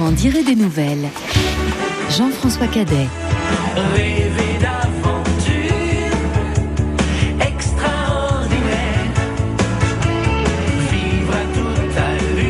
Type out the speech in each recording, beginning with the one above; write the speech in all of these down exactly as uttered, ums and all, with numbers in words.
en dirait des nouvelles. Jean-François Cadet. Rêver d'aventure extraordinaire, vivre à toute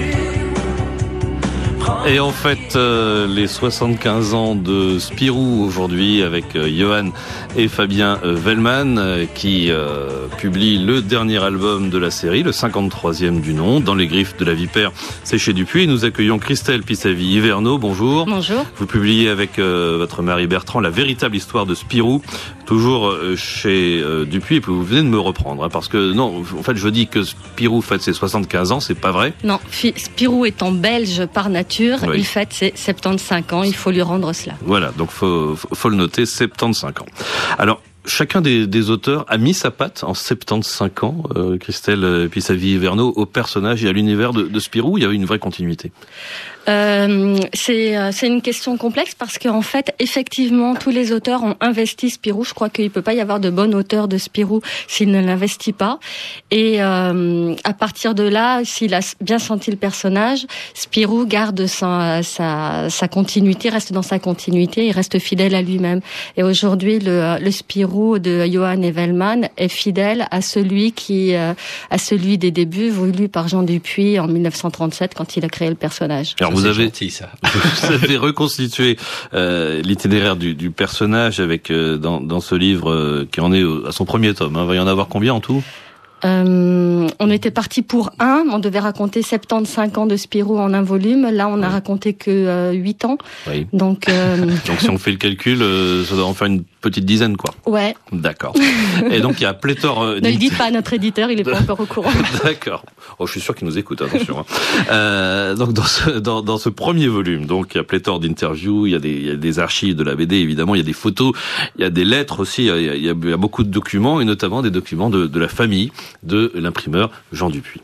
allure. Et en fait, euh, les soixante-quinze ans de Spirou aujourd'hui avec euh, Johan et Fabien euh, Wellman euh, qui euh, publie le dernier album de la série, le cinquante-troisième du nom, Dans les griffes de la vipère, c'est chez Dupuis. Nous accueillons Christelle Pisavy-Hiverneau. Bonjour. Bonjour. Vous publiez avec euh, votre mari Bertrand la véritable histoire de Spirou, toujours euh, chez euh, Dupuis. Et puis vous venez de me reprendre, hein, parce que non, en fait, je dis que Spirou fête ses soixante-quinze ans, c'est pas vrai. Non, Spirou étant belge par nature, Oui. il fête ses soixante-quinze ans, il faut lui rendre cela. Voilà, donc faut, faut, faut le noter, soixante-quinze ans. Alors, chacun des, des auteurs a mis sa patte en soixante-quinze ans, euh, Christelle Pisavy-Hiverneau, au personnage et à l'univers de, de Spirou. Il y avait une vraie continuité. Euh, c'est, c'est une question complexe parce qu'en fait, effectivement, tous les auteurs ont investi Spirou. Je crois qu'il ne peut pas y avoir de bon auteur de Spirou s'il ne l'investit pas. Et euh, à partir de là, s'il a bien senti le personnage, Spirou garde sa, sa, sa continuité, reste dans sa continuité, il reste fidèle à lui-même. Et aujourd'hui, le, le Spirou de Johan et Wellman est fidèle à celui qui, euh, à celui des débuts voulu par Jean Dupuis en mille neuf cent trente-sept quand il a créé le personnage. Alors, Ça, vous avez, gentil, ça. vous avez reconstitué euh, l'itinéraire du, du personnage avec euh, dans, dans ce livre euh, qui en est à son premier tome. Hein. Il va y en avoir combien en tout ? Euh, on était parti pour un, on devait raconter soixante-quinze ans de Spirou en un volume. Là, on n'a Oui. raconté que euh, huit ans. Oui. Donc, euh, Donc si on fait le calcul, euh, ça doit en faire une petite dizaine, quoi. ouais. D'accord. Et donc il y a pléthore. Euh, Ne le dites pas à notre éditeur, il est pas encore au courant. D'accord. Oh, je suis sûr qu'il nous écoute, attention. Hein. Euh, donc dans ce dans, dans ce premier volume, donc il y a pléthore d'interviews, il y a des il y a des archives de la B D évidemment, il y a des photos, il y a des lettres aussi, il y a, il y a, il y a beaucoup de documents et notamment des documents de, de la famille de l'imprimeur Jean Dupuis.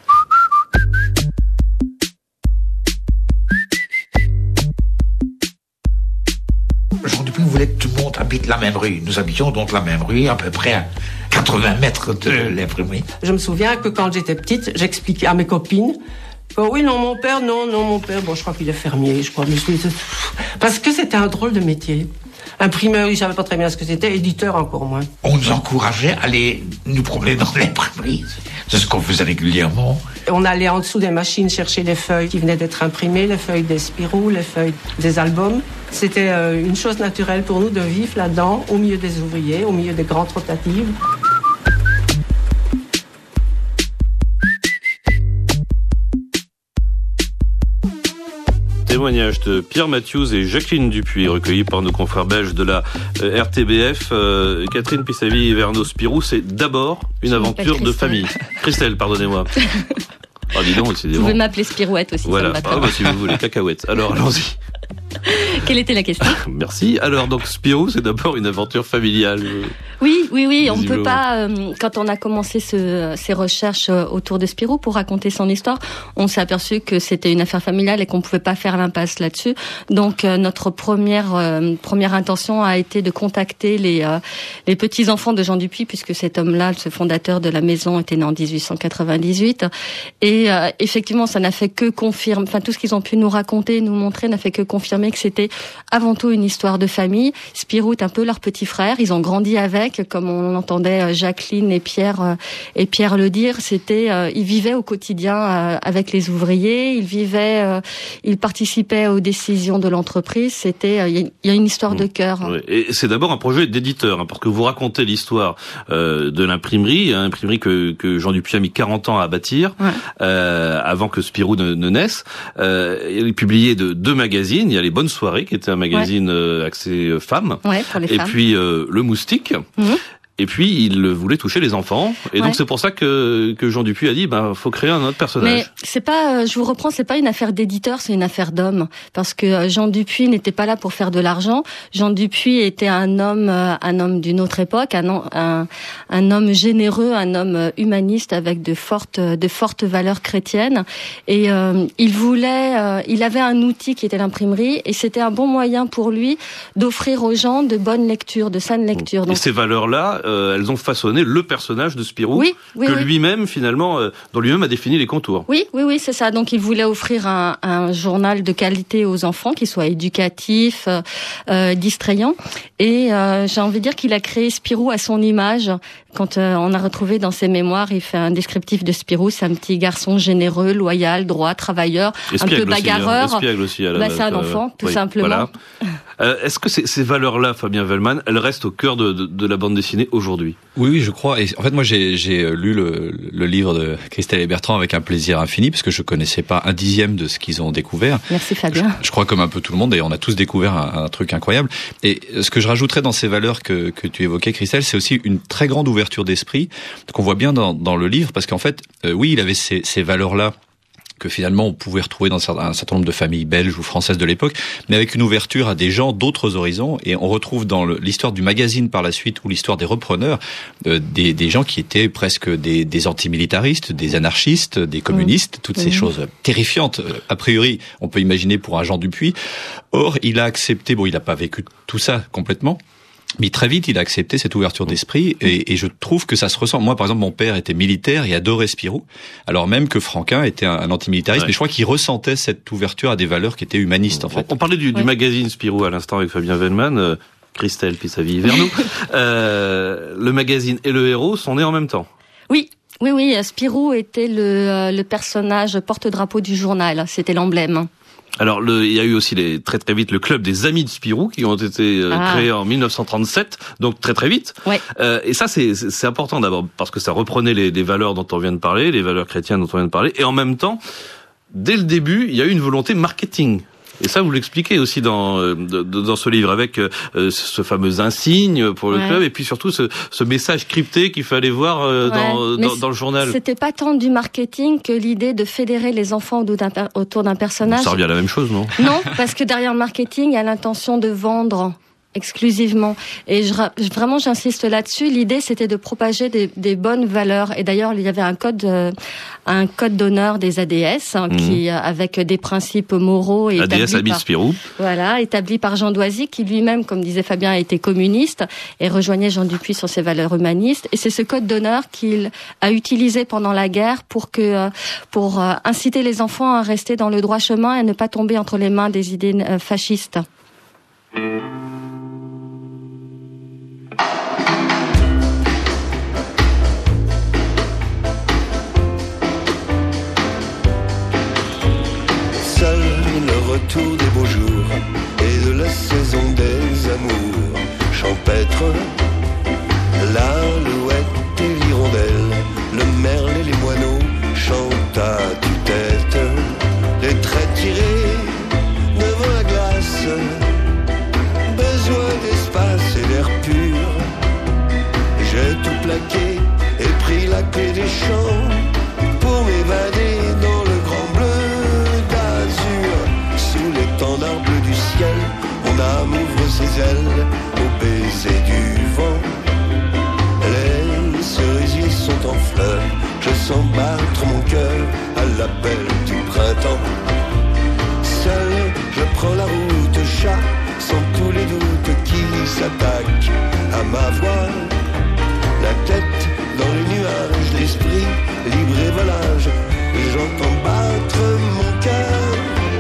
Jean Dupuis voulait que tout le monde habite la même rue. Nous habitions donc la même rue, à peu près à quatre-vingts mètres de l'imprimerie. Je me souviens que quand j'étais petite, j'expliquais à mes copines que oui, non, mon père, non, non, mon père, bon, je crois qu'il est fermier, je crois. Mais je... Parce que c'était un drôle de métier. Imprimeur, il savait pas très bien ce que c'était, éditeur encore moins. On nous encourageait à aller nous promener dans l'imprimerie. C'est ce qu'on faisait régulièrement. On allait en dessous des machines chercher les feuilles qui venaient d'être imprimées, les feuilles des Spirou, les feuilles des albums. C'était euh, une chose naturelle pour nous de vivre là-dedans, au milieu des ouvriers, au milieu des grandes rotatives. Témoignage de Pierre Matthews et Jacqueline Dupuis, recueillis par nos confrères belges de la euh, R T B F. Euh, Catherine Pisavy-Hiverneau, Spirou, c'est d'abord une Je aventure m'appelle de Christelle. famille. Christelle, pardonnez-moi. Ah, dis donc, Vous décidément. pouvez m'appeler Spirouette aussi, Voilà. ça me va très Ah, bien. bah, si vous voulez, cacahuètes. Alors, allons-y. Quelle était la question? Merci. Alors, donc, Spirou, c'est d'abord une aventure familiale. Oui, oui, oui, on ne peut Visiblement. pas, euh, quand on a commencé ce, ces recherches euh, autour de Spirou pour raconter son histoire, on s'est aperçu que c'était une affaire familiale et qu'on ne pouvait pas faire l'impasse là-dessus. Donc euh, notre première euh, première intention a été de contacter les euh, les petits-enfants de Jean Dupuis, puisque cet homme-là, ce fondateur de la maison, était né en dix-huit cent quatre-vingt-dix-huit. Et euh, effectivement, ça n'a fait que confirmer, enfin tout ce qu'ils ont pu nous raconter, nous montrer, n'a fait que confirmer que c'était avant tout une histoire de famille. Spirou est un peu leur petit frère, ils ont grandi avec, comme on entendait Jacqueline et Pierre euh, et Pierre le dire, c'était euh, ils vivaient au quotidien euh, avec les ouvriers, ils vivaient, euh, ils participaient aux décisions de l'entreprise. C'était, il euh, y a une histoire de cœur. Ouais. Et c'est d'abord un projet d'éditeur, hein, parce que vous racontez l'histoire euh, de l'imprimerie, hein, imprimerie que, que Jean Dupuis a mis quarante ans à bâtir, Ouais. euh, avant que Spirou ne, ne naisse. Euh, il a publié de, deux magazines. Il y a Les Bonnes Soirées, qui était un magazine euh, axé femmes, Ouais, pour les et femmes. puis euh, Le Moustique. Mhm. Et puis il voulait toucher les enfants, et Ouais. donc c'est pour ça que que Jean Dupuis a dit, ben faut créer un autre personnage. Mais c'est pas, euh, je vous reprends, c'est pas une affaire d'éditeur, c'est une affaire d'homme, parce que euh, Jean Dupuis n'était pas là pour faire de l'argent. Jean Dupuis était un homme, euh, un homme d'une autre époque, un, un un homme généreux, un homme euh, humaniste avec de fortes de fortes valeurs chrétiennes, et euh, il voulait, euh, il avait un outil qui était l'imprimerie, et c'était un bon moyen pour lui d'offrir aux gens de bonnes lectures, de saines lectures. Et Donc ces valeurs-là, euh, elles ont façonné le personnage de Spirou, oui, oui, que oui. lui-même, finalement, euh, dont lui-même a défini les contours. Oui, oui, oui, c'est ça. Donc, il voulait offrir un, un journal de qualité aux enfants, qui soit éducatif, euh, euh, distrayant. Et euh, j'ai envie de dire qu'il a créé Spirou à son image. Quand euh, on a retrouvé dans ses mémoires, il fait un descriptif de Spirou, c'est un petit garçon généreux, loyal, droit, travailleur, Espiègle un peu bagarreur. Aussi, hein. Espiègle aussi à la bah, base, c'est un euh, enfant, tout oui, simplement. Voilà. Euh, est-ce que ces, ces valeurs-là, Fabien Wellman, elles restent au cœur de, de, de la bande dessinée aujourd'hui? Oui, oui, je crois. Et en fait, moi, j'ai, j'ai lu le, le livre de Christelle et Bertrand avec un plaisir infini, parce que je connaissais pas un dixième de ce qu'ils ont découvert. Merci Fabien. Je, je crois comme un peu tout le monde, et on a tous découvert un, un truc incroyable. Et ce que je rajouterais dans ces valeurs que, que tu évoquais, Christelle, c'est aussi une très grande ouverture d'esprit qu'on voit bien dans, dans le livre, parce qu'en fait, euh, oui, il avait ces, ces valeurs-là que finalement on pouvait retrouver dans un certain nombre de familles belges ou françaises de l'époque, mais avec une ouverture à des gens d'autres horizons. Et on retrouve dans le, l'histoire du magazine par la suite, ou l'histoire des repreneurs, euh, des, des gens qui étaient presque des, des antimilitaristes, des anarchistes, des communistes, mmh. toutes mmh. ces choses terrifiantes, a priori, on peut imaginer pour un Jean Dupuis. Or, il a accepté, bon, il n'a pas vécu tout ça complètement, mais très vite, il a accepté cette ouverture d'esprit, et, et je trouve que ça se ressent. Moi, par exemple, mon père était militaire et adorait Spirou, alors même que Franquin était un, un antimilitariste, ouais. mais je crois qu'il ressentait cette ouverture à des valeurs qui étaient humanistes, en fait. On parlait du, ouais. du magazine Spirou à l'instant avec Fabien Wellman, euh, Christelle, puis sa vie vers nous. euh, le magazine et le héros sont nés en même temps. Oui. Oui, oui, Spirou était le, le personnage porte-drapeau du journal, c'était l'emblème. Alors, le, il y a eu aussi les, très très vite le club des Amis de Spirou qui ont été euh, ah. créés en mille neuf cent trente-sept, donc très très vite. Ouais. Euh, et ça, c'est, c'est important d'abord parce que ça reprenait les, les valeurs dont on vient de parler, les valeurs chrétiennes dont on vient de parler, et en même temps, dès le début, il y a eu une volonté marketing. Et ça, vous l'expliquez aussi dans euh, dans ce livre, avec euh, ce fameux insigne pour le ouais. club, et puis surtout ce, ce message crypté qu'il fallait voir euh, ouais. dans, dans, dans le journal. C'était pas tant du marketing que l'idée de fédérer les enfants autour d'un, autour d'un personnage. Ça revient à la même chose, non? Non, parce que derrière le marketing, il y a l'intention de vendre exclusivement. Et je, vraiment, j'insiste là-dessus. L'idée, c'était de propager des, des bonnes valeurs. Et d'ailleurs, il y avait un code, euh, un code d'honneur des A D S, hein, mmh. qui, avec des principes moraux et A D S établis par, Spirou. Voilà, établi par Jean Doisy, qui lui-même, comme disait Fabien, a été communiste et rejoignait Jean Dupuis sur ses valeurs humanistes. Et c'est ce code d'honneur qu'il a utilisé pendant la guerre pour que, pour inciter les enfants à rester dans le droit chemin et ne pas tomber entre les mains des idées fascistes. Seul le retour des beaux jours et de la saison des amours champêtre, l'alouette et l'hirondelle, le merle et les moineaux chantent à tue-tête, les traits tirés devant la glace, besoin d'espace et d'air pur. J'ai tout plaqué et pris la clé des champs pour m'évader dans le grand bleu d'azur. Sous l'étendard bleu du ciel, mon âme ouvre ses ailes au baiser du vent. Les cerisiers sont en fleurs, je sens battre mon cœur à l'appel du printemps. Seul, je prends la route chat, sans tous les doutes qui s'attaquent à ma voix. La tête dans les nuages, l'esprit libre et volage, j'entends battre mon cœur.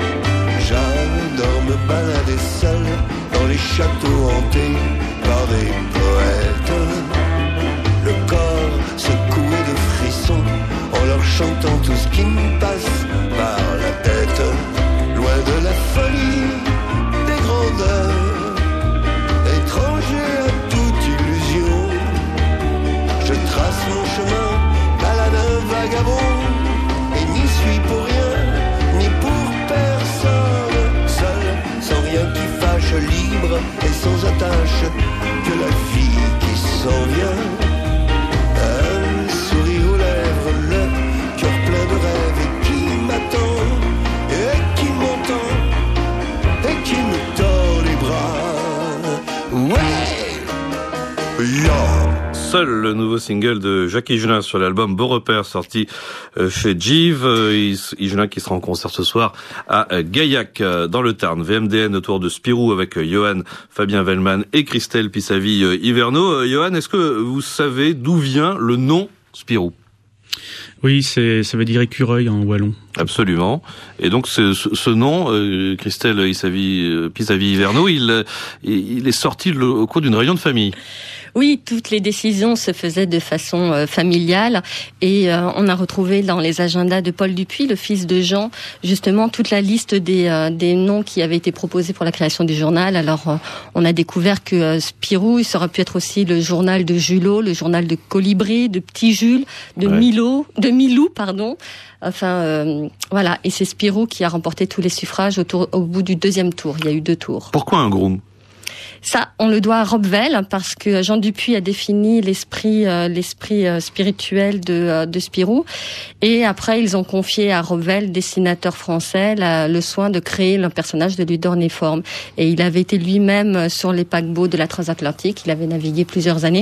J'adore me balader seul dans les châteaux hantés par des poètes, le corps secoué de frissons en leur chantant tout ce qui me passe par la tête, loin de la folie des grandeurs, étranger à toute illusion. Je trace mon chemin, balade un vagabond, et n'y suis pour rien, ni pour personne. Seul, sans rien qui fâche, libre et sans attache, que la vie qui s'en vient. Un sourire aux lèvres, le cœur plein de rêves, et qui m'attend, et qui m'entend, et qui me tord les bras. Ouais, yeah. Seul, le nouveau single de Jacques Higelin sur l'album Beau Repère, sorti chez Jive. Higelin qui sera en concert ce soir à Gaillac, dans le Tarn. V M D N autour de Spirou avec Johan, Fabien Wellman et Christelle Pissavi-Hiverno. Johan, est-ce que vous savez d'où vient le nom Spirou? Oui, c'est, ça veut dire écureuil en wallon. Absolument. Et donc ce, ce, ce nom, euh, Christelle Pissavi-Hiverno, il, il est sorti le, au cours d'une réunion de famille. Oui, toutes les décisions se faisaient de façon euh, familiale et euh, on a retrouvé dans les agendas de Paul Dupuis, le fils de Jean, justement toute la liste des, euh, des noms qui avaient été proposés pour la création du journal. Alors euh, on a découvert que euh, Spirou, ça aurait pu être aussi le journal de Julot, le journal de Colibri, de Petit Jules, de ouais. Milo, de Milou, pardon. Enfin, euh, voilà. Et c'est Spirou qui a remporté tous les suffrages au, tour, au bout du deuxième tour. Il y a eu deux tours. Pourquoi un groom ? Ça, on le doit à Robvel, parce que Jean Dupuis a défini l'esprit, euh, l'esprit euh, spirituel de, euh, de Spirou. Et après, ils ont confié à Robvel, dessinateur français, la, le soin de créer le personnage de Ludorniforme. Et il avait été lui-même sur les paquebots de la transatlantique. Il avait navigué plusieurs années.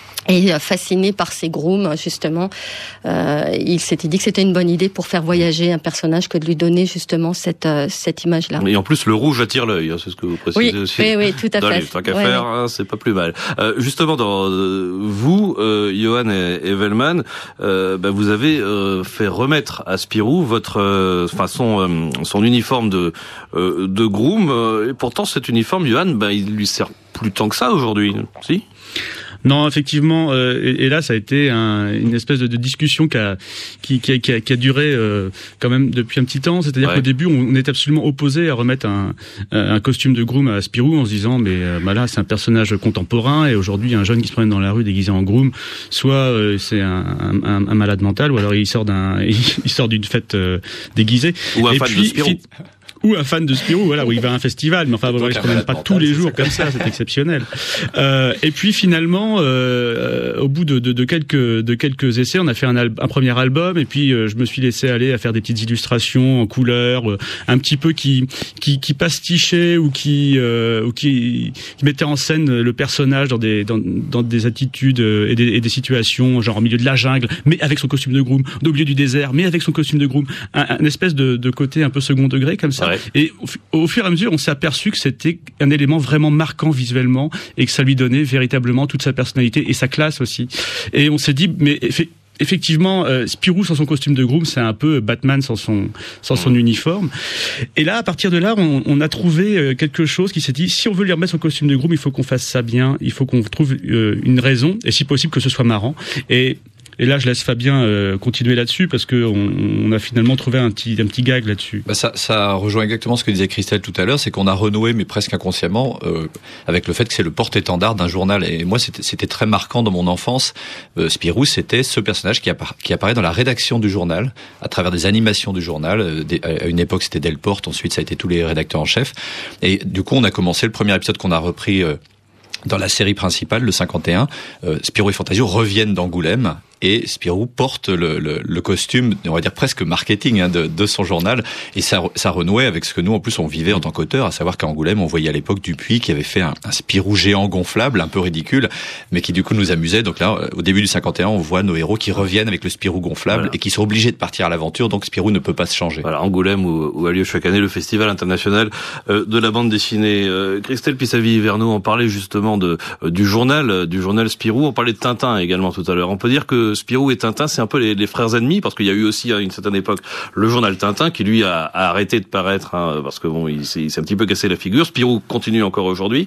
Et fasciné par ces grooms, justement, euh, il s'était dit que c'était une bonne idée pour faire voyager un personnage que de lui donner justement cette euh, cette image-là. Et en plus, le rouge attire l'œil, hein, c'est ce que vous précisez oui, aussi. Oui, oui, tout à dans fait. Les tant qu'à ouais, faire, ouais. Hein, c'est pas plus mal. Euh, justement, dans euh, vous, euh, Johan et, et Wellman, euh, bah, vous avez euh, fait remettre à Spirou votre, euh, enfin son euh, son uniforme de euh, de groom. Euh, et pourtant, cet uniforme, Johan, bah, il lui sert plus tant que ça aujourd'hui, si? Non, effectivement, euh, et, et là, ça a été un, une espèce de, de discussion qui a, qui, qui, a, qui, a, qui a duré euh, quand même depuis un petit temps. C'est-à-dire ouais. qu'au début, on, on était absolument opposé à remettre un, un costume de groom à Spirou en se disant, mais euh, bah là, c'est un personnage contemporain et aujourd'hui, un jeune qui se promène dans la rue déguisé en groom, soit euh, c'est un, un, un malade mental, ou alors il sort d'un, il sort d'une fête euh, déguisée. Ou un et fan puis, de Spirou. Ou un fan de Spirou, voilà, où il va à un festival, mais enfin, voilà, il se promène pas tous les jours comme ça, c'est exceptionnel. Euh, et puis finalement, euh, au bout de, de, de quelques de quelques essais, on a fait un, al- un premier album, et puis euh, je me suis laissé aller à faire des petites illustrations en couleurs, euh, un petit peu qui qui, qui pastichaient ou qui euh, ou qui, qui mettaient en scène le personnage dans des dans, dans des attitudes et des, et des situations, genre au milieu de la jungle, mais avec son costume de groom, au milieu du désert, mais avec son costume de groom, un, un espèce de, de côté un peu second degré comme ça. Ouais. Et au, au fur et à mesure, on s'est aperçu que c'était un élément vraiment marquant visuellement et que ça lui donnait véritablement toute sa personnalité et sa classe aussi. Et on s'est dit, mais eff- effectivement, euh, Spirou sans son costume de groom, c'est un peu Batman sans son sans son uniforme. Et là, à partir de là, on, on a trouvé quelque chose qui s'est dit, si on veut lui remettre son costume de groom, il faut qu'on fasse ça bien, il faut qu'on trouve euh, une raison et si possible que ce soit marrant. Et Et là, je laisse Fabien euh, continuer là-dessus parce que on, on a finalement trouvé un petit un petit gag là-dessus. Bah ça, ça rejoint exactement ce que disait Christelle tout à l'heure, c'est qu'on a renoué, mais presque inconsciemment, euh, avec le fait que c'est le porte-étendard d'un journal. Et moi, c'était, c'était très marquant dans mon enfance. Euh, Spirou, c'était ce personnage qui, appara- qui apparaît dans la rédaction du journal, à travers des animations du journal. Euh, des, à une époque, c'était Delporte. Ensuite, ça a été tous les rédacteurs en chef. Et du coup, on a commencé le premier épisode qu'on a repris. Euh, Dans la série principale, le cinquante et un, euh, Spirou et Fantasio reviennent d'Angoulême et Spirou porte le, le, le costume, on va dire presque marketing hein, de, de son journal et ça, ça renouait avec ce que nous en plus on vivait en tant qu'auteur, à savoir qu'à Angoulême on voyait à l'époque Dupuis qui avait fait un, un Spirou géant gonflable, un peu ridicule, mais qui du coup nous amusait. Donc là, au début du cinquante et un, on voit nos héros qui reviennent avec le Spirou gonflable voilà. et qui sont obligés de partir à l'aventure, donc Spirou ne peut pas se changer. Voilà, Angoulême où, où a lieu chaque année le Festival international euh, de la bande dessinée. Euh, Christelle Pissavi-Hiverno en parlait justement de euh, du journal, euh, du journal Spirou. On parlait de Tintin également tout à l'heure. On peut dire que Spirou et Tintin, c'est un peu les, les frères ennemis, parce qu'il y a eu aussi à une certaine époque le journal Tintin qui lui a, a arrêté de paraître, hein, parce que bon, il s'est, il s'est un petit peu cassé la figure. Spirou continue encore aujourd'hui.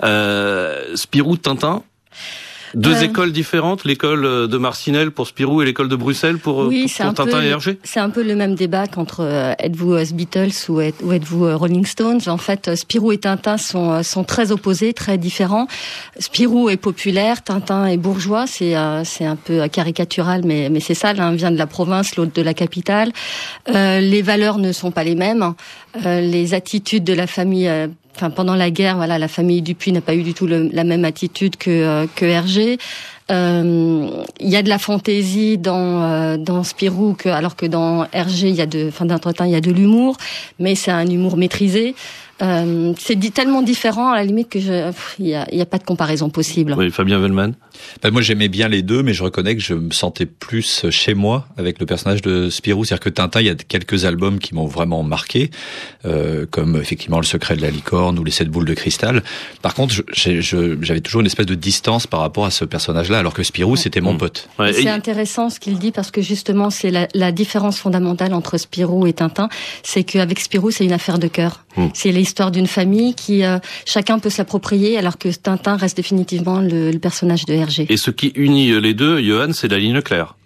Euh, Spirou, Tintin. Deux euh, écoles différentes, l'école de Marcinelle pour Spirou et l'école de Bruxelles pour, oui, pour, pour Tintin peu, et Hergé. C'est un peu le même débat qu'entre euh, êtes-vous euh, Beatles ou, êtes, ou êtes-vous euh, Rolling Stones. En fait, euh, Spirou et Tintin sont, euh, sont très opposés, très différents. Spirou est populaire, Tintin est bourgeois. C'est, euh, c'est un peu caricatural, mais, mais c'est ça. L'un vient de la province, l'autre de la capitale. Euh, les valeurs ne sont pas les mêmes. Euh, les attitudes de la famille... Euh, Enfin, pendant la guerre, voilà, la famille Dupuis n'a pas eu du tout le, la même attitude que euh, que Hergé. Euh, il y a de la fantaisie dans euh, dans Spirou, que alors que dans Hergé, il y a de, enfin, d'entretemps, il y a de l'humour, mais c'est un humour maîtrisé. Euh, c'est dit tellement différent à la limite que je, il y a, il y a pas de comparaison possible. Oui, Fabien Wellman. Ben moi j'aimais bien les deux, mais je reconnais que je me sentais plus chez moi avec le personnage de Spirou. C'est-à-dire que Tintin, il y a quelques albums qui m'ont vraiment marqué, euh, comme effectivement Le Secret de la Licorne ou Les Sept Boules de Cristal. Par contre, je, je, j'avais toujours une espèce de distance par rapport à ce personnage-là, alors que Spirou, ouais. c'était mon mmh. pote. Ouais, c'est et... intéressant ce qu'il dit, parce que justement, c'est la, la différence fondamentale entre Spirou et Tintin, c'est qu'avec Spirou, c'est une affaire de cœur. Mmh. C'est l'histoire d'une famille qui, euh, chacun peut s'approprier, alors que Tintin reste définitivement le, le personnage de Hergé. Et ce qui unit les deux, Johan, c'est la ligne claire.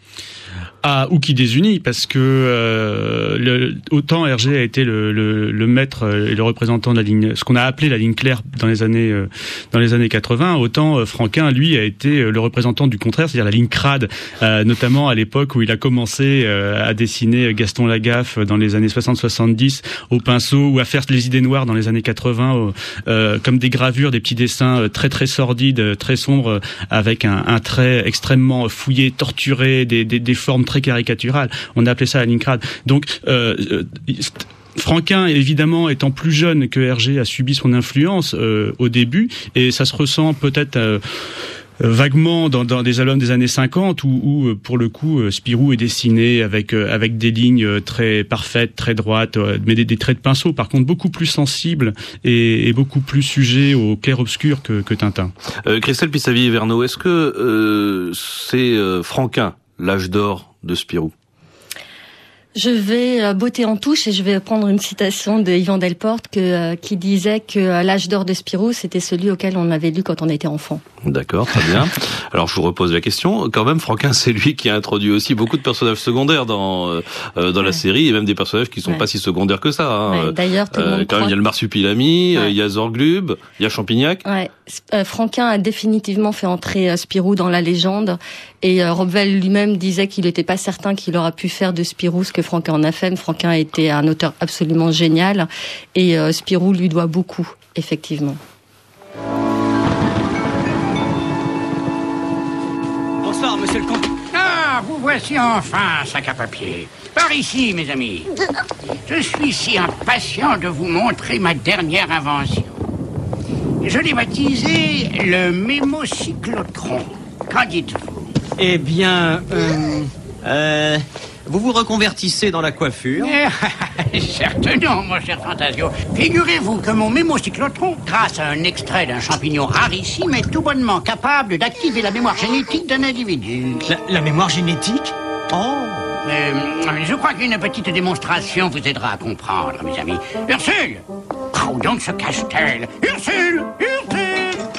Ah, ou qui désunit, parce que euh, le, autant Hergé a été le, le, le maître et le représentant de la ligne, ce qu'on a appelé la ligne claire dans les années euh, dans les années quatre-vingts, autant euh, Franquin, lui, a été le représentant du contraire, c'est-à-dire la ligne crade, euh, notamment à l'époque où il a commencé euh, à dessiner Gaston Lagaffe dans les années soixante soixante-dix au pinceau, ou à faire les idées noires dans les années quatre-vingts, euh, comme des gravures, des petits dessins très très sordides, très sombres, avec un, un trait extrêmement fouillé, torturé, des, des, des formes très caricaturales. On a appelé ça la ligne crade. Donc, euh, euh, Franquin, évidemment, étant plus jeune que Hergé, a subi son influence euh, au début, et ça se ressent peut-être euh, vaguement dans, dans des albums des années cinquante, où, où pour le coup Spirou est dessiné avec euh, avec des lignes très parfaites, très droites, euh, mais des, des traits de pinceau, par contre beaucoup plus sensibles et, et beaucoup plus sujets au clair-obscur que, que Tintin. Euh, Christelle Pissavi-Verneau, est-ce que euh, c'est euh, Franquin l'âge d'or de Spirou? Je vais botter en touche et je vais prendre une citation de Yvan Delporte que, euh, qui disait que euh, l'âge d'or de Spirou, c'était celui auquel on avait lu quand on était enfant. D'accord, très bien. Alors je vous repose la question. Quand même, Franquin, c'est lui qui a introduit aussi beaucoup de personnages secondaires dans euh, dans ouais. la série, et même des personnages qui sont ouais. pas si secondaires que ça. Hein. Ouais, d'ailleurs, tout le monde euh, quand croit... même, il y a le Marsupilami, ouais. il y a Zorglub, il y a Champignac. Ouais. Euh, Franquin a définitivement fait entrer euh, Spirou dans la légende, et euh, Robvel lui-même disait qu'il n'était pas certain qu'il aura pu faire de Spirou ce que Franquin en a fait. Franquin a été un auteur absolument génial, et euh, Spirou lui doit beaucoup, effectivement. Bonsoir, monsieur le comte. Ah, vous voici enfin, sac à papier. Par ici, mes amis. Je suis si impatient de vous montrer ma dernière invention. Je l'ai baptisé le mémocyclotron. Qu'en dites-vous? Eh bien, euh... euh vous vous reconvertissez dans la coiffure? Certes non, mon cher Fantasio. Figurez-vous que mon mémocyclotron, grâce à un extrait d'un champignon rarissime, est tout bonnement capable d'activer la mémoire génétique d'un individu. La, la mémoire génétique? Oh! Euh, je crois qu'une petite démonstration vous aidera à comprendre, mes amis. Ursule! Où donc se cache-t-elle? Ursule! Ursule!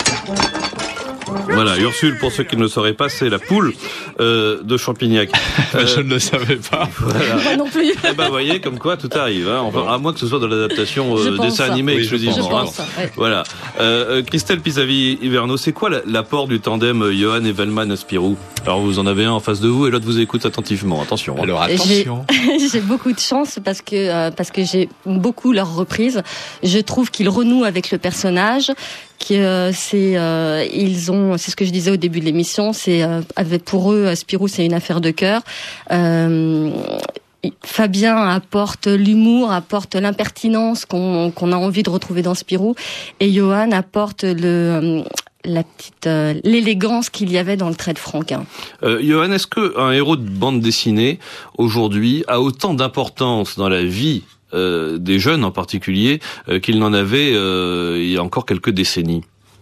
Voilà, Ursule, pour ceux qui ne le sauraient pas, c'est la poule euh, de Champignac. Euh, Je ne le savais pas. Voilà. Moi non plus. Eh ben, vous voyez, comme quoi tout arrive. Hein. Enfin, à moins que ce soit de l'adaptation euh, dessin animé oui, exclusivement. Hein. Ça, ouais. Voilà. Euh, Christelle Pissavi-Verneau, c'est quoi l'apport du tandem Johan et Wellman à Spirou? Alors, vous en avez un en face de vous et l'autre vous écoute attentivement. Attention. Hein. Alors, attention. J'ai, j'ai beaucoup de chance parce que euh, parce que j'ai beaucoup leurs reprises. Je trouve qu'ils renouent avec le personnage. Que euh, c'est euh, ils ont c'est ce que je disais au début de l'émission, c'est euh, avec pour eux Spirou c'est une affaire de cœur. Euh, Fabien apporte l'humour, apporte l'impertinence qu'on qu'on a envie de retrouver dans Spirou, et Johan apporte le la petite euh, l'élégance qu'il y avait dans le trait de Franquin. Euh, Johan, est-ce que un héros de bande dessinée aujourd'hui a autant d'importance dans la vie Euh, des jeunes en particulier, euh, qu'il n'en avait euh, il y a encore quelques décennies?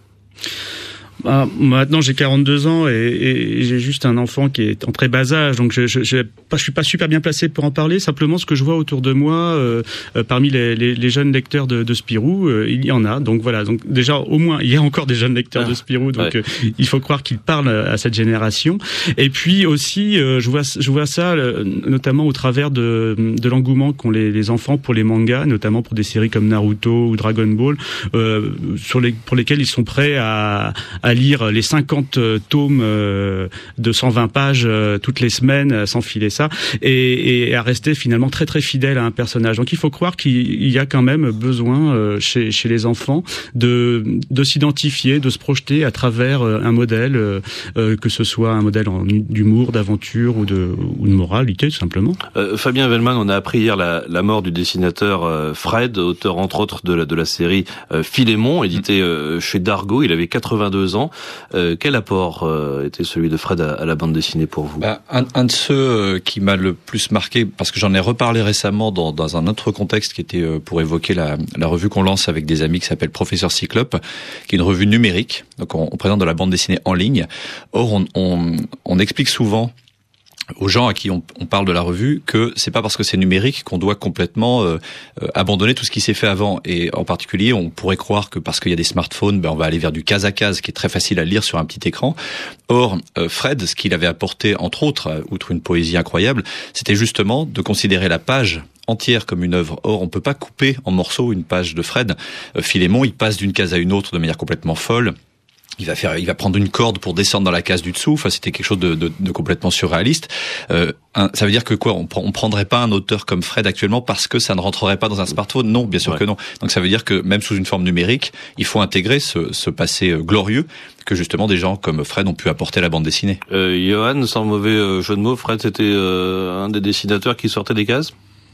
Ah, maintenant j'ai quarante-deux ans et, et j'ai juste un enfant qui est en très bas âge, donc je, je, je, je suis pas super bien placé pour en parler. Simplement, ce que je vois autour de moi, euh, euh, parmi les, les, les jeunes lecteurs de, de Spirou, euh, il y en a. Donc voilà. Donc déjà, au moins, il y a encore des jeunes lecteurs ah, de Spirou, donc ouais. euh, il faut croire qu'ils parlent à cette génération. Et puis aussi, euh, je vois, je vois ça euh, notamment au travers de, de l'engouement qu'ont les, les enfants pour les mangas, notamment pour des séries comme Naruto ou Dragon Ball, euh, sur les, pour lesquels ils sont prêts à, à à lire les cinquante tomes euh, de cent vingt pages euh, toutes les semaines, à s'enfiler ça, et, et à rester finalement très très fidèle à un personnage. Donc il faut croire qu'il y a quand même besoin euh, chez, chez les enfants de, de s'identifier, de se projeter à travers un modèle, euh, euh, que ce soit un modèle en, d'humour, d'aventure ou de, ou de moralité, tout simplement. Euh, Fabien Wellman, on a appris hier la, la mort du dessinateur euh, Fred, auteur entre autres de la, de la série euh, Philémon, édité euh, chez Dargaud. Il avait quatre-vingt-deux ans. Euh, quel apport euh, était celui de Fred à, à la bande dessinée pour vous? Bah, un, un de ceux qui m'a le plus marqué, parce que j'en ai reparlé récemment dans, dans un autre contexte qui était pour évoquer la, la revue qu'on lance avec des amis qui s'appelle Professeur Cyclope, qui est une revue numérique. Donc on, on présente de la bande dessinée en ligne. Or, on, on, on explique souvent aux gens à qui on, on parle de la revue que c'est pas parce que c'est numérique qu'on doit complètement euh, euh, abandonner tout ce qui s'est fait avant. Et en particulier, on pourrait croire que parce qu'il y a des smartphones, ben on va aller vers du case à case, qui est très facile à lire sur un petit écran. Or, euh, Fred, ce qu'il avait apporté, entre autres, euh, outre une poésie incroyable, c'était justement de considérer la page entière comme une œuvre. Or, on peut pas couper en morceaux une page de Fred. Euh, Philémon, il passe d'une case à une autre de manière complètement folle. Il va faire, il va prendre une corde pour descendre dans la case du dessous. Enfin, c'était quelque chose de, de, de complètement surréaliste. Euh, un, ça veut dire que quoi, on, on prendrait pas un auteur comme Fred actuellement parce que ça ne rentrerait pas dans un smartphone? Non, bien sûr ouais. que non. Donc ça veut dire que même sous une forme numérique, il faut intégrer ce, ce passé glorieux que justement des gens comme Fred ont pu apporter à la bande dessinée. Euh, Johan, sans mauvais euh, jeu de mots, Fred c'était euh, un des dessinateurs qui sortait des cases?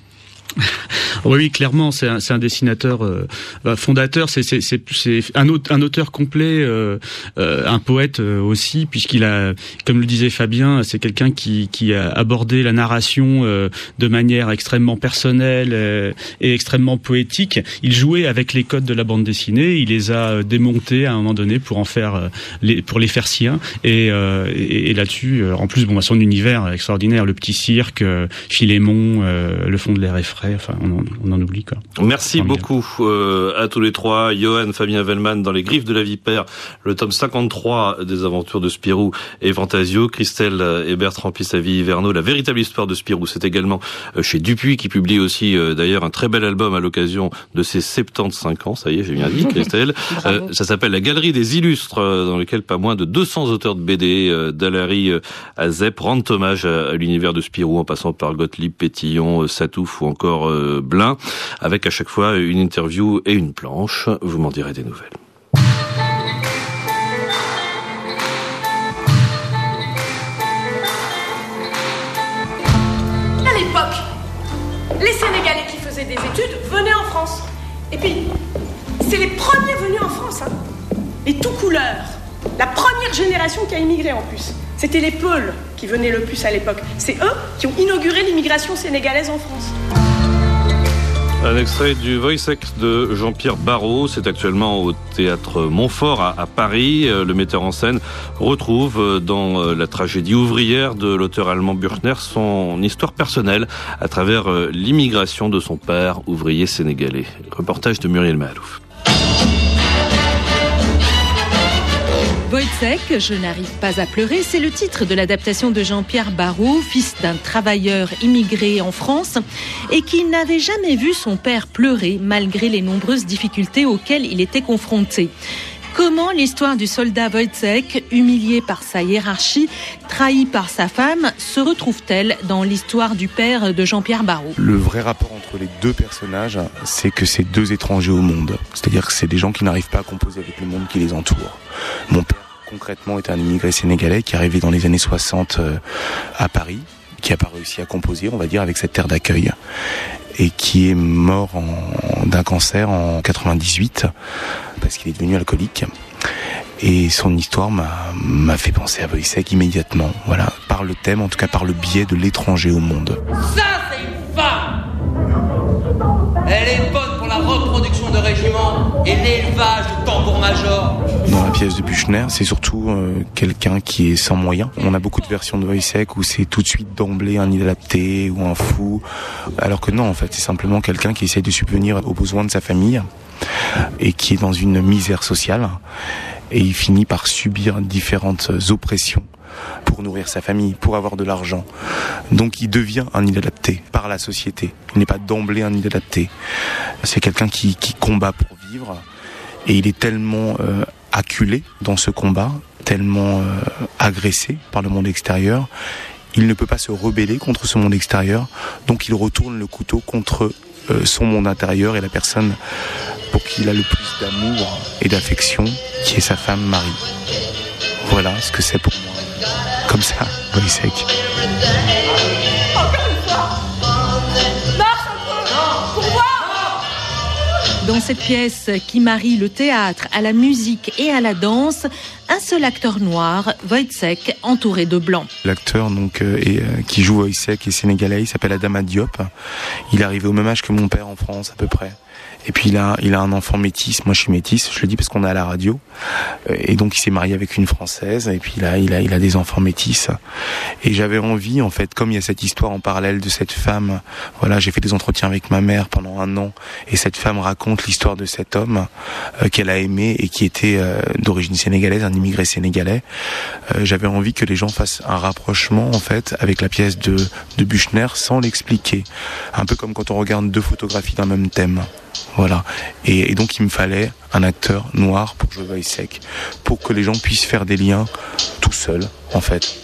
Oui, oui, clairement, c'est un, c'est un dessinateur euh, fondateur. C'est, c'est, c'est, c'est un, auteur, un auteur complet, euh, euh, un poète euh, aussi, puisqu'il a, comme le disait Fabien, c'est quelqu'un qui, qui a abordé la narration euh, de manière extrêmement personnelle euh, et extrêmement poétique. Il jouait avec les codes de la bande dessinée, il les a démontés à un moment donné pour en faire, euh, les, pour les faire siens. Et, euh, et, et là-dessus, euh, en plus, bon, son univers extraordinaire, le petit cirque, euh, Philémon, euh, le fond de l'air effrayé. Enfin, on en, on en oublie quoi. Merci enfin, beaucoup euh, à tous les trois, Johan, Fabien Wellman dans Les Griffes de la Vipère, le tome cinquante-trois des aventures de Spirou et Fantasio, Christelle et Bertrand Pissavi-Verneau, La véritable histoire de Spirou, c'est également chez Dupuis qui publie aussi euh, d'ailleurs un très bel album à l'occasion de ses soixante-quinze ans, ça y est, j'ai bien dit Christelle. euh, ça s'appelle La Galerie des Illustres, euh, dans lequel pas moins de deux cents auteurs de B D, euh, d'Alary euh, à Zep, rendent hommage à, à l'univers de Spirou en passant par Gottlieb, Pétillon, euh, Satouf ou encore Euh, Blin, avec à chaque fois une interview et une planche. Vous m'en direz des nouvelles. À l'époque, les Sénégalais qui faisaient des études venaient en France. Et puis, c'est les premiers venus en France, hein. Les tout couleurs. La première génération qui a immigré en plus. C'était les Peuls qui venaient le plus à l'époque. C'est eux qui ont inauguré l'immigration sénégalaise en France. Un extrait du Wojciech de Jean-Pierre Barrault, c'est actuellement au théâtre Montfort à, à Paris. Le metteur en scène retrouve dans la tragédie ouvrière de l'auteur allemand Büchner son histoire personnelle à travers l'immigration de son père, ouvrier sénégalais. Reportage de Muriel Mahalouf. Wojciech, je n'arrive pas à pleurer, c'est le titre de l'adaptation de Jean-Pierre Barrault, fils d'un travailleur immigré en France et qui n'avait jamais vu son père pleurer malgré les nombreuses difficultés auxquelles il était confronté. Comment l'histoire du soldat Wojciech, humilié par sa hiérarchie, trahi par sa femme, se retrouve-t-elle dans l'histoire du père de Jean-Pierre Barrault ? Le vrai rapport entre les deux personnages, c'est que c'est deux étrangers au monde. C'est-à-dire que c'est des gens qui n'arrivent pas à composer avec le monde qui les entoure. Mon père, concrètement, est un immigré sénégalais qui est arrivé dans les années soixante à Paris, qui n'a pas réussi à composer, on va dire, avec cette terre d'accueil, et qui est mort en, d'un cancer en quatre-vingt-dix-huit parce qu'il est devenu alcoolique. Et son histoire m'a, m'a fait penser à Wojciech immédiatement, voilà, par le thème, en tout cas par le biais de l'étranger au monde. Ça, c'est une femme. Elle est bonne pour la reproduction de régiments et l'élevage de tambour-major. Dans la pièce de Büchner, c'est surtout euh, quelqu'un qui est sans moyens. On a beaucoup de versions de Wojciech où c'est tout de suite d'emblée un inadapté ou un fou, alors que non, en fait, c'est simplement quelqu'un qui essaie de subvenir aux besoins de sa famille et qui est dans une misère sociale. Et il finit par subir différentes oppressions pour nourrir sa famille, pour avoir de l'argent. Donc il devient un inadapté par la société. Il n'est pas d'emblée un inadapté. C'est quelqu'un qui, qui combat pour vivre et il est tellement euh, acculé dans ce combat, tellement euh, agressé par le monde extérieur. Il ne peut pas se rebeller contre ce monde extérieur, donc il retourne le couteau contre euh, son monde intérieur et la personne pour qui il a le plus d'amour et d'affection, qui est sa femme Marie. Voilà ce que c'est pour moi. Comme ça, Wojciech. Dans cette pièce qui marie le théâtre à la musique et à la danse, un seul acteur noir, Wojciech, entouré de blancs. L'acteur donc euh, et, euh, qui joue Wojciech est sénégalais, il s'appelle Adama Diop. Il est arrivé au même âge que mon père en France à peu près. Et puis il a, il a un enfant métis, moi je suis métis, je le dis parce qu'on est à la radio. Et donc il s'est marié avec une Française, et puis là il a, il a des enfants métis. Et j'avais envie, en fait, comme il y a cette histoire en parallèle de cette femme, voilà, j'ai fait des entretiens avec ma mère pendant un an, et cette femme raconte l'histoire de cet homme euh, qu'elle a aimé et qui était euh, d'origine sénégalaise, un immigré sénégalais. Euh, j'avais envie que les gens fassent un rapprochement, en fait, avec la pièce de, de Büchner sans l'expliquer. Un peu comme quand on regarde deux photographies d'un même thème. Voilà. Et, et donc il me fallait un acteur noir pour jouer Wojciech, pour que les gens puissent faire des liens tout seuls, en fait.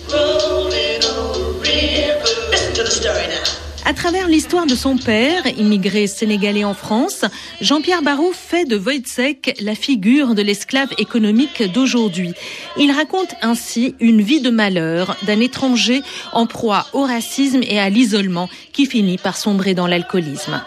À travers l'histoire de son père, immigré sénégalais en France, Jean-Pierre Barrou fait de Wojciech la figure de l'esclave économique d'aujourd'hui. Il raconte ainsi une vie de malheur d'un étranger en proie au racisme et à l'isolement qui finit par sombrer dans l'alcoolisme.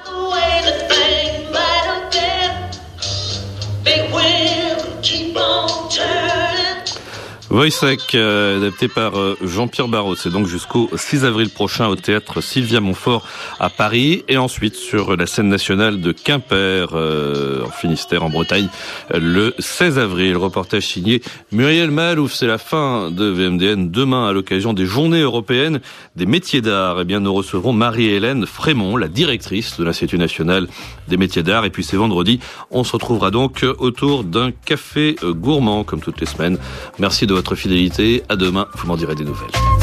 Wojciech, euh, adapté par euh, Jean-Pierre Barrot. C'est donc jusqu'au six avril prochain au théâtre Sylvia Montfort à Paris, et ensuite sur la scène nationale de Quimper, euh, en Finistère, en Bretagne, le seize avril. Reportage signé Muriel Mahalouf. C'est la fin de V M D N. Demain, à l'occasion des Journées européennes des métiers d'art, eh bien, nous recevrons Marie-Hélène Frémont, la directrice de l'Institut national des métiers d'art. Et puis c'est vendredi, on se retrouvera donc autour d'un café gourmand, comme toutes les semaines. Merci de votre fidélité. À demain, vous m'en direz des nouvelles.